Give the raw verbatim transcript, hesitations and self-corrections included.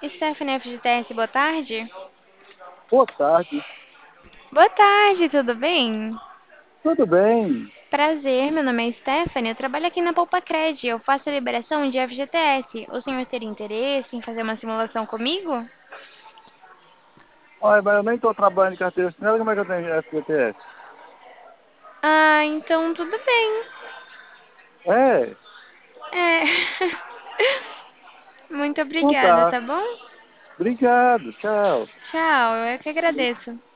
Stephanie F G T S, boa tarde. Boa tarde. Boa tarde, tudo bem? Tudo bem? Prazer, meu nome é Stephanie, eu trabalho aqui na Poupacred, eu faço a liberação de F G T S. O senhor teria interesse em fazer uma simulação comigo? Olha, mas eu nem estou trabalhando em carteira assinada, como é que eu tenho F G T S? Ah, então tudo bem. É, É. Muito então obrigada, tá. tá bom? Obrigado, tchau. Tchau, eu que agradeço.